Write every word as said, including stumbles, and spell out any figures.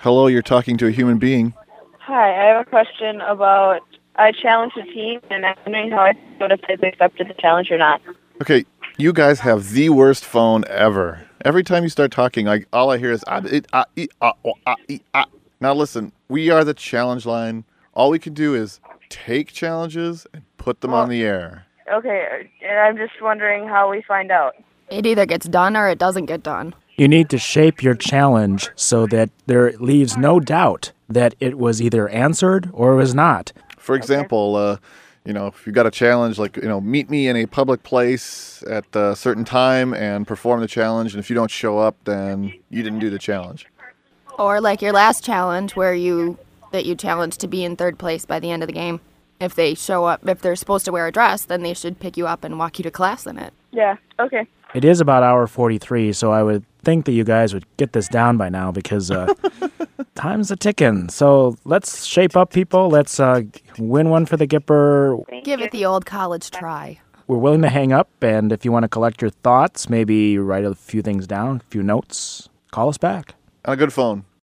Hello, you're talking to a human being. Hi, I have a question about, I challenged a team, and I'm wondering how I would if they've accepted the challenge or not. Okay, you guys have the worst phone ever. Every time you start talking, like all I hear is ah, it, ah, ee, ah, oh, ah, ee, ah. Now listen, we are the challenge line. All we can do is take challenges and put them Well, on the air. Okay, and I'm just wondering how we find out. It either gets done or it doesn't get done. You need to shape your challenge so that there leaves no doubt that it was either answered or was not. For example, uh, you know, if you got a challenge like, you know, meet me in a public place at a certain time and perform the challenge, and if you don't show up, then you didn't do the challenge. Or like your last challenge where you that you challenged to be in third place by the end of the game. If they show up, if they're supposed to wear a dress, then they should pick you up and walk you to class in it. Yeah, okay. It is about hour forty-three, so I would think that you guys would get this down by now because uh, time's a ticking. So let's shape up, people. Let's uh, win one for the Gipper. Give it the old college try. We're willing to hang up, and if you want to collect your thoughts, maybe write a few things down, a few notes, call us back. On a good phone.